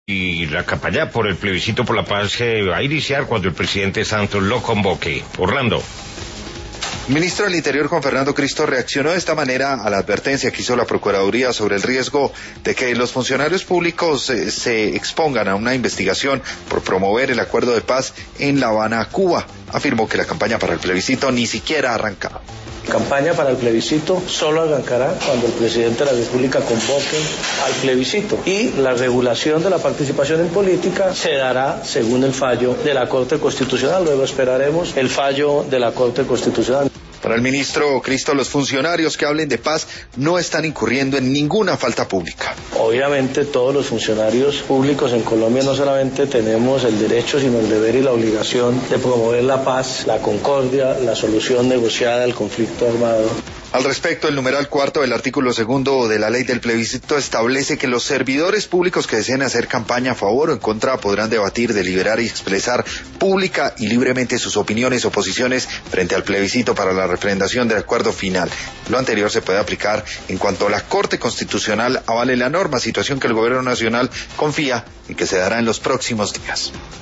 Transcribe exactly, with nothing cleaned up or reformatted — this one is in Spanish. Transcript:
Y la campaña por el plebiscito por la paz se va a iniciar cuando el presidente Santos lo convoque. Orlando. El ministro del Interior, Juan Fernando Cristo, reaccionó de esta manera a la advertencia que hizo la Procuraduría sobre el riesgo de que los funcionarios públicos eh, se expongan a una investigación por promover el acuerdo de paz en La Habana, Cuba. Afirmó que la campaña para el plebiscito ni siquiera ha arrancado. La campaña para el plebiscito solo arrancará cuando el presidente de la República convoque al plebiscito, y la regulación de la participación en política se dará según el fallo de la Corte Constitucional. Luego esperaremos el fallo de la Corte Constitucional. Para el ministro Cristo, los funcionarios que hablen de paz no están incurriendo en ninguna falta pública. Obviamente todos los funcionarios públicos en Colombia no solamente tenemos el derecho, sino el deber y la obligación de promover la paz, la concordia, la solución negociada del conflicto armado. Al respecto, el numeral cuarto del artículo segundo de la ley del plebiscito establece que los servidores públicos que deseen hacer campaña a favor o en contra podrán debatir, deliberar y expresar pública y libremente sus opiniones o posiciones frente al plebiscito para la refrendación del acuerdo final. Lo anterior se puede aplicar en cuanto la Corte Constitucional avale la norma, situación que el Gobierno Nacional confía en que se dará en los próximos días.